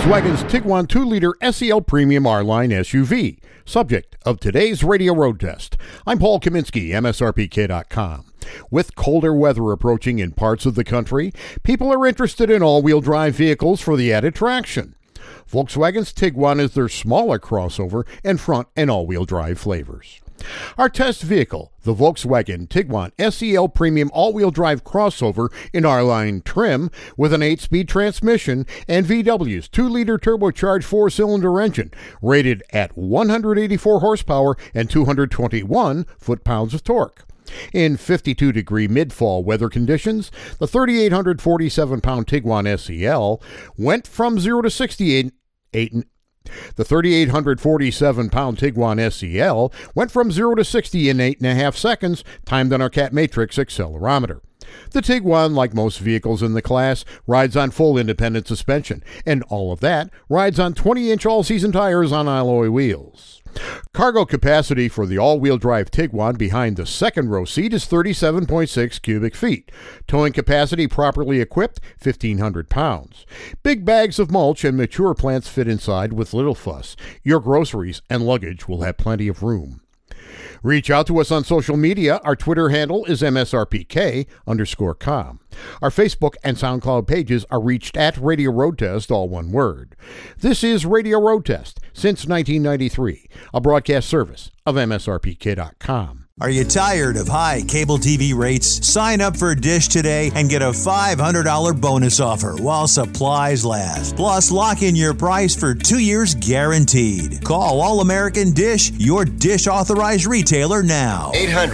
Volkswagen's Tiguan 2-liter SEL Premium R-Line SUV, subject of today's radio road test. I'm Paul Kaminsky, MSRPK.com. With colder weather approaching in parts of the country, people are interested in all-wheel drive vehicles for the added traction. Volkswagen's Tiguan is their smaller crossover and front and all-wheel drive flavors. Our test vehicle, the Volkswagen Tiguan SEL Premium all-wheel drive crossover in R-Line trim with an 8-speed transmission and VW's 2-liter turbocharged 4-cylinder engine, rated at 184 horsepower and 221 foot-pounds of torque. In 52-degree mid-fall weather conditions, the 3,847-pound Tiguan SEL went from 0 to 60 The 3,847-pound Tiguan SEL went from 0 to 60 in 8.5 seconds, timed on our Cat Matrix accelerometer. The Tiguan, like most vehicles in the class, rides on full independent suspension, and all of that rides on 20-inch all-season tires on alloy wheels. Cargo capacity for the all-wheel drive Tiguan behind the second row seat is 37.6 cubic feet. Towing capacity properly equipped, 1,500 pounds. Big bags of mulch and mature plants fit inside with little fuss. Your groceries and luggage will have plenty of room. Reach out to us on social media. Our Twitter handle is MSRPK_com. Our Facebook and SoundCloud pages are reached at Radio Road Test, all one word. This is Radio Road Test since 1993, a broadcast service of MSRPK.com. Are you tired of high cable TV rates? Sign up for Dish today and get a $500 bonus offer while supplies last. Plus, lock in your price for 2 years guaranteed. Call All American Dish, your Dish authorized retailer now.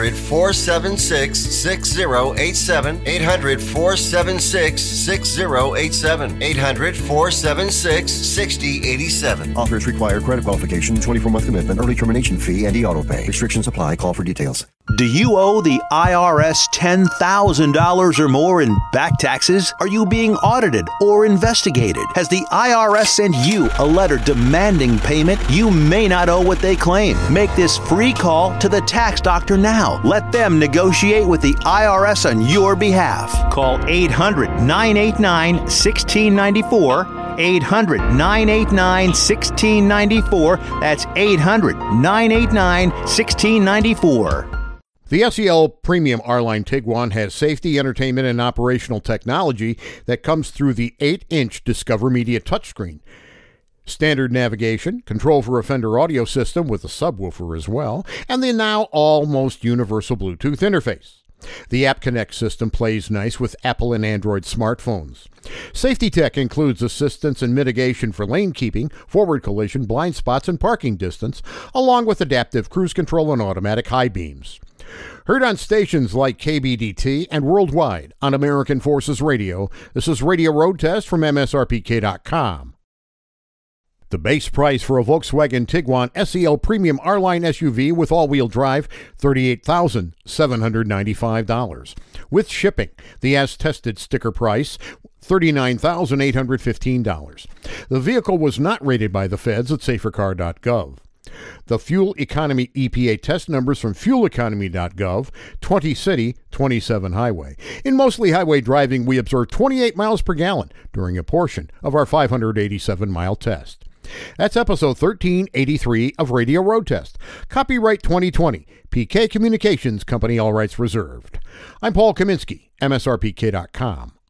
800-476-6087. 800-476-6087. 800-476-6087. Offers require credit qualification, 24-month commitment, early termination fee, and e-auto pay. Restrictions apply. Call for details. Do you owe the IRS $10,000 or more in back taxes? Are you being audited or investigated? Has the IRS sent you a letter demanding payment? You may not owe what they claim. Make this free call to the tax doctor now. Let them negotiate with the IRS on your behalf. Call 800-989-1694. 800-989-1694. That's 800-989-1694. The SEL Premium R-Line Tiguan has safety, entertainment, and operational technology that comes through the 8-inch Discover Media touchscreen. Standard navigation, control for offender audio system with a subwoofer as well, and the now almost universal Bluetooth interface. The App Connect system plays nice with Apple and Android smartphones. Safety tech includes assistance and mitigation for lane keeping, forward collision, blind spots, and parking distance, along with adaptive cruise control and automatic high beams. Heard on stations like KBDT and worldwide on American Forces Radio, this is Radio Road Test from MSRPK.com. The base price for a Volkswagen Tiguan SEL Premium R-Line SUV with all-wheel drive, $38,795. With shipping, the as-tested sticker price, $39,815. The vehicle was not rated by the feds at safercar.gov. The fuel economy EPA test numbers from fueleconomy.gov, 20 city, 27 highway. In mostly highway driving, we observed 28 miles per gallon during a portion of our 587-mile test. That's episode 1383 of Radio Road Test. Copyright 2020. PK Communications Company, all rights reserved. I'm Paul Kaminsky, MSRPK.com.